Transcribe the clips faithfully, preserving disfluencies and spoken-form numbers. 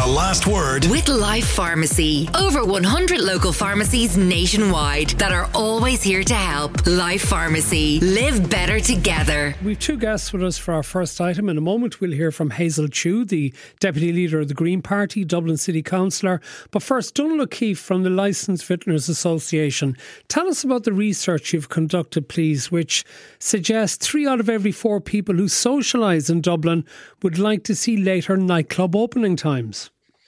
The Last Word with Life Pharmacy. Over one hundred local pharmacies nationwide that are always here to help. Life Pharmacy. Live better together. We've two guests with us for our first item. In a moment we'll hear from Hazel Chu, the Deputy Leader of the Green Party, Dublin City Councillor. But first, Donald O'Keefe from the Licensed Vintners Association. Tell us about the research you've conducted, please, which suggests three out of every four people who socialise in Dublin would like to see later nightclub opening times.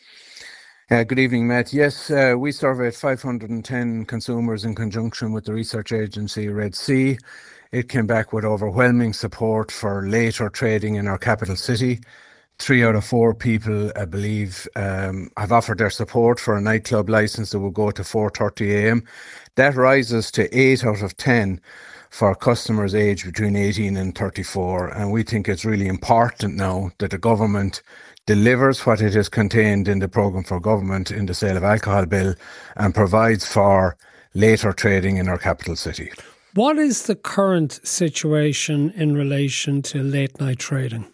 Uh, good evening, Matt. Yes, uh, we surveyed five hundred ten consumers in conjunction with the research agency Red C. It came back with overwhelming support for later trading in our capital city. Three out of four people, I believe, um, have offered their support for a nightclub licence that will go to four thirty a m. That rises to eight out of ten for customers aged between eighteen and thirty-four. And we think it's really important now that the government delivers what it has contained in the programme for government in the sale of alcohol bill and provides for later trading in our capital city. What is the current situation in relation to late night trading?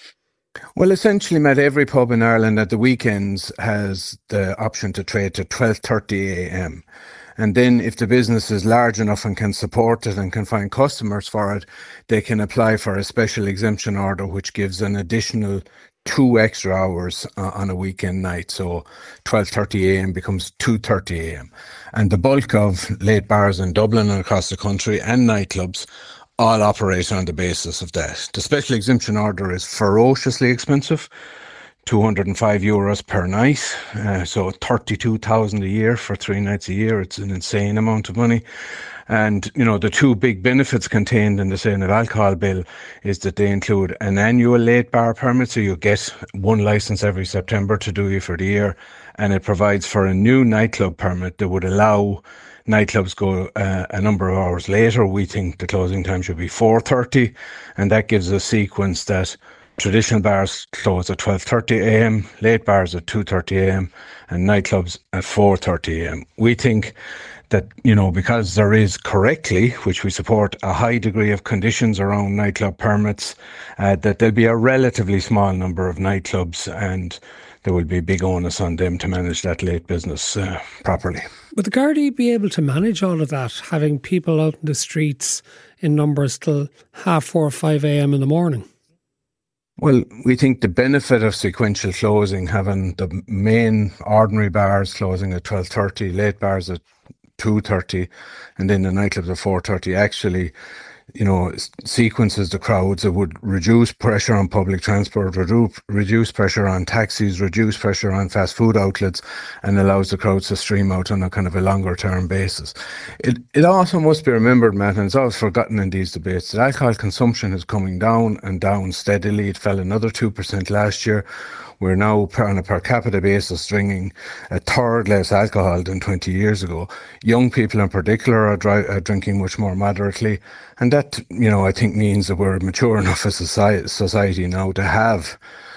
Well, essentially, Matt, every pub in Ireland at the weekends has the option to trade to twelve thirty a m. And then if the business is large enough and can support it and can find customers for it, they can apply for a special exemption order, which gives an additional two extra hours uh, on a weekend night. So twelve thirty a m becomes two thirty a m. And the bulk of late bars in Dublin and across the country and nightclubs all operate on the basis of that. The special exemption order is ferociously expensive, two hundred five euros per night, uh, so thirty-two thousand a year for three nights a year. It's an insane amount of money. And, you know, the two big benefits contained in the sale of alcohol bill is that they include an annual late bar permit, so you get one licence every September to do you for the year, and it provides for a new nightclub permit that would allow nightclubs go uh, a number of hours later. We think the closing time should be four thirty, and that gives a sequence that traditional bars close at twelve thirty a m, late bars at two thirty a m, and nightclubs at four thirty a m. We think that, you know, because there is correctly, which we support, a high degree of conditions around nightclub permits, uh, that there'll be a relatively small number of nightclubs and there will be a big onus on them to manage that late business uh, properly. Would the Gardaí be able to manage all of that, having people out in the streets in numbers till half four or five a m in the morning? Well, we think the benefit of sequential closing, having the main ordinary bars closing at twelve thirty, late bars at two thirty, and then the nightclubs at four thirty, actually, you know, sequences the crowds. It would reduce pressure on public transport, reduce, reduce pressure on taxis, reduce pressure on fast food outlets, and allows the crowds to stream out on a kind of a longer term basis. It it also must be remembered, Matt, and it's always forgotten in these debates, that alcohol consumption is coming down and down steadily. It fell another two percent last year. We're now on a per capita basis drinking a third less alcohol than twenty years ago. Young people in particular are, dry, are drinking much more moderately. And that, you know, I think means that we're mature enough as a society, society now to have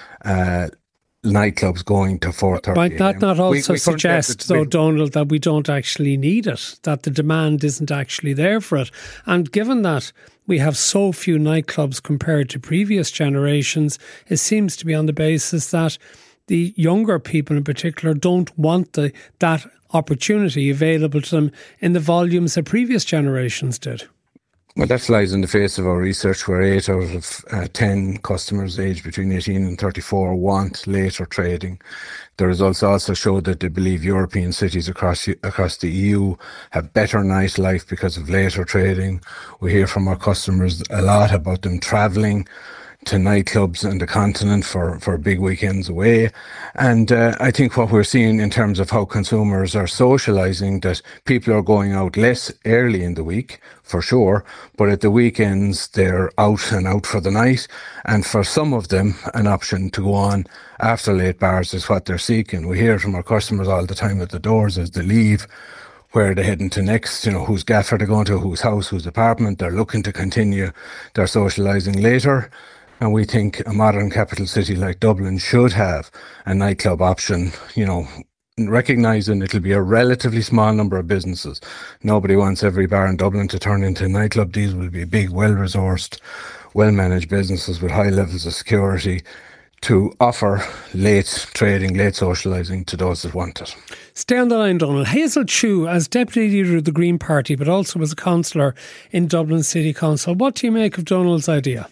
uh, nightclubs going to four thirty. Might that not also we, we suggest, though, Donald, that we don't actually need it, that the demand isn't actually there for it? And given that we have so few nightclubs compared to previous generations, it seems to be on the basis that the younger people in particular don't want the, that opportunity available to them in the volumes that previous generations did. Well, that flies in the face of our research, where eight out of uh, ten customers aged between eighteen and thirty-four want later trading. The results also show that they believe European cities across across the E U have better nightlife because of later trading. We hear from our customers a lot about them travelling to nightclubs on the continent for, for big weekends away. And uh, I think what we're seeing in terms of how consumers are socialising, that people are going out less early in the week, for sure, but at the weekends they're out and out for the night. And for some of them, an option to go on after late bars is what they're seeking. We hear from our customers all the time at the doors as they leave, where they're heading to next, you know, whose gaff are they going to, whose house, whose apartment. They're looking to continue their socialising later. And we think a modern capital city like Dublin should have a nightclub option, you know, recognising it'll be a relatively small number of businesses. Nobody wants every bar in Dublin to turn into a nightclub. These will be big, well-resourced, well-managed businesses with high levels of security to offer late trading, late socialising to those that want it. Stay on the line, Donald. Hazel Chu, as Deputy Leader of the Green Party, but also as a councillor in Dublin City Council, what do you make of Donald's idea?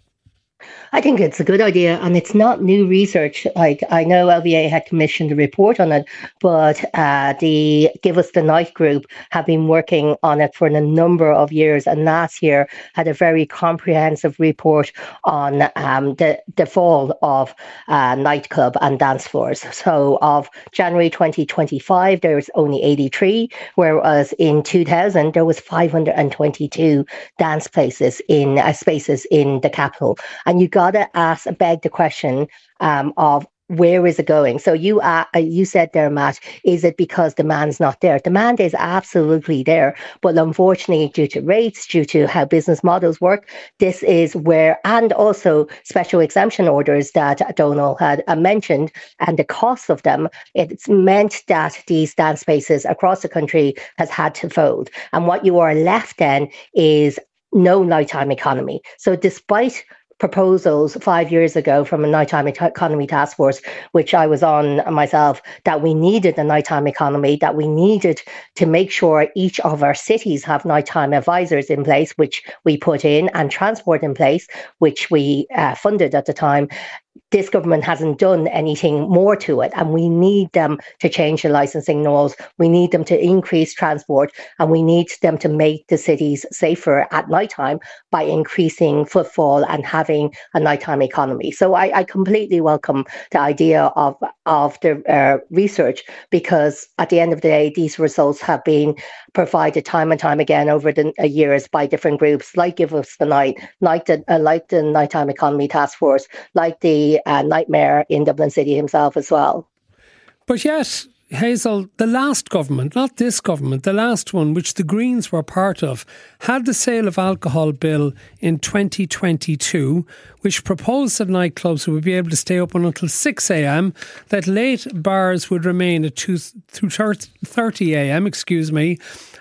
I think it's a good idea, and it's not new research. Like, I know L B A had commissioned a report on it, but uh, the Give Us the Night group have been working on it for a number of years, and last year had a very comprehensive report on um, the, the fall of uh, nightclub and dance floors. So of January twenty twenty-five, there was only eighty-three, whereas in two thousand, there was five hundred twenty-two dance places in uh, spaces in the capital. And you got to ask, beg the question um, of where is it going? So you uh, you said there, Matt, is it because demand's not there? Demand is absolutely there, but unfortunately, due to rates, due to how business models work, this is where, and also special exemption orders that Donald had uh, mentioned, and the cost of them, it's meant that these dance spaces across the country has had to fold. And what you are left then is no nighttime economy. So despite proposals five years ago from a nighttime economy task force, which I was on myself, that we needed a nighttime economy, that we needed to make sure each of our cities have nighttime advisors in place, which we put in, and transport in place, which we uh, funded at the time. This government hasn't done anything more to it, and we need them to change the licensing laws. We need them to increase transport, and we need them to make the cities safer at nighttime by increasing footfall and having a nighttime economy. So I, I completely welcome the idea of, of the uh, research, because at the end of the day, these results have been provided time and time again over the uh, years by different groups, like Give Us the Night, like the, uh, like the Nighttime Economy Task Force, like the uh, Nightmare in Dublin City himself as well. But yet, Hazel, the last government, not this government, the last one, which the Greens were part of, had the sale of alcohol bill in twenty twenty-two, which proposed that nightclubs would be able to stay open until six a.m, that late bars would remain at two through thirty a.m, excuse me,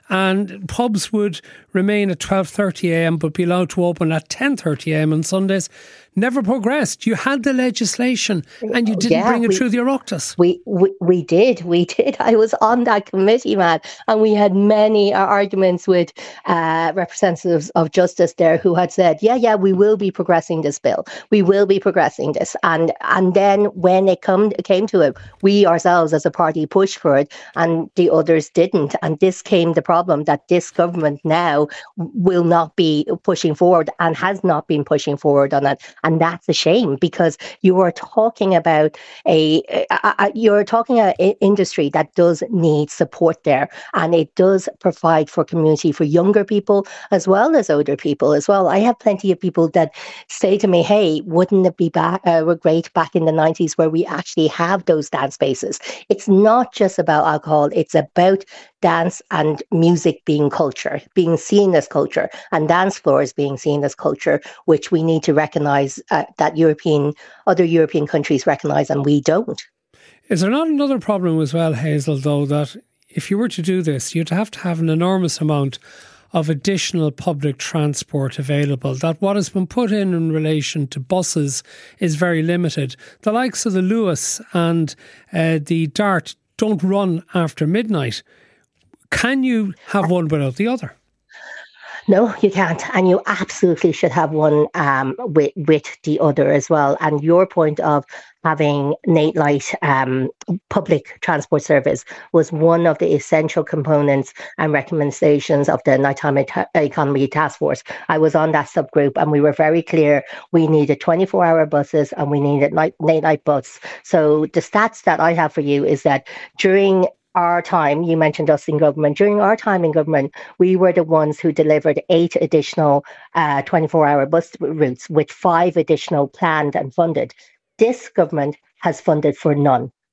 and pubs would remain at twelve thirty a.m. but be allowed to open at ten thirty a.m. on Sundays. Never progressed. You had the legislation and you didn't yeah, bring it we, through the Oireachtas. We, we we did, we did. I was on that committee, Matt, and we had many uh, arguments with uh, representatives of Justice there who had said, yeah, yeah, we will be progressing this bill. We will be progressing this. And and then when it come, came to it, we ourselves as a party pushed for it and the others didn't. And this came the problem that this government now will not be pushing forward and has not been pushing forward on it. And that's a shame, because you are talking about a, a, a you're talking about an industry that does need support there, and it does provide for community for younger people as well as older people as well. I have plenty of people that say to me, "Hey, wouldn't it be back, uh, great back in the nineties where we actually have those dance spaces?" It's not just about alcohol; it's about dance and music being culture, being seen as culture, and dance floors being seen as culture, which we need to recognise uh, that European, other European countries recognise, and we don't. Is there not another problem as well, Hazel, though, that if you were to do this, you'd have to have an enormous amount of additional public transport available, that what has been put in in relation to buses is very limited. The likes of the Luas and uh, the Dart don't run after midnight. Can you have one without the other? No, you can't. And you absolutely should have one um, with, with the other as well. And your point of having nightlight um, public transport service was one of the essential components and recommendations of the Nighttime Economy Task Force. I was on that subgroup and we were very clear we needed twenty-four hour buses and we needed night, night bus. So the stats that I have for you is that during our time, you mentioned us in government, during our time in government, we were the ones who delivered eight additional uh, twenty-four hour bus routes with five additional planned and funded. This government has funded for none.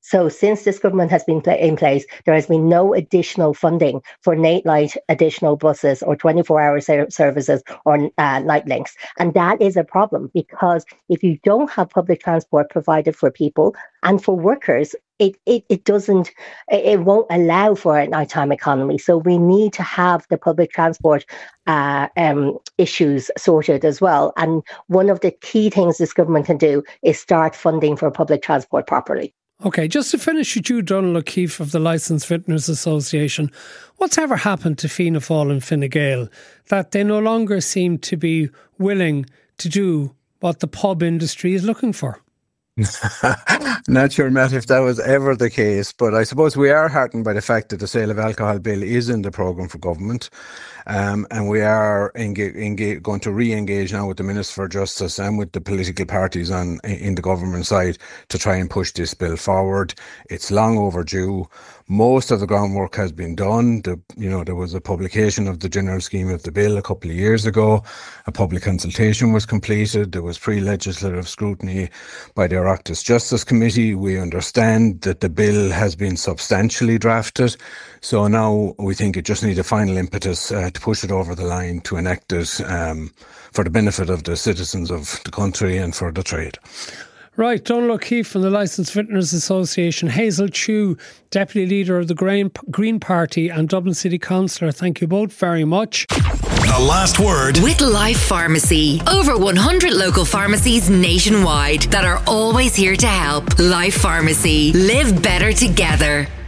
So since this government has been in place, there has been no additional funding for Natelight additional buses or twenty-four hour services or uh, night links. And that is a problem, because if you don't have public transport provided for people and for workers, it it, it doesn't, it won't allow for a nighttime economy. So we need to have the public transport uh, um, issues sorted as well. And one of the key things this government can do is start funding for public transport properly. OK, just to finish with you, Donald O'Keefe of the Licensed Vintners Association, what's ever happened to Fianna Fáil and Fine Gael that they no longer seem to be willing to do what the pub industry is looking for? Not sure, Matt, if that was ever the case, but I suppose we are heartened by the fact that the sale of alcohol bill is in the programme for government, um, and we are enga- enga- going to re-engage now with the Minister for Justice and with the political parties on in the government side to try and push this bill forward. It's long overdue. Most of the groundwork has been done. The, you know, there was a publication of the general scheme of the bill a couple of years ago. A public consultation was completed. There was pre-legislative scrutiny by the Oireachtas Justice Committee. We understand that the bill has been substantially drafted. So now we think it just needs a final impetus uh, to push it over the line, to enact it um, for the benefit of the citizens of the country and for the trade. Right, Donald O'Keefe from the Licensed Vintners Association, Hazel Chu, Deputy Leader of the Green, Green Party and Dublin City Councillor. Thank you both very much. The last word with Life Pharmacy. Over one hundred local pharmacies nationwide that are always here to help. Life Pharmacy. Live better together.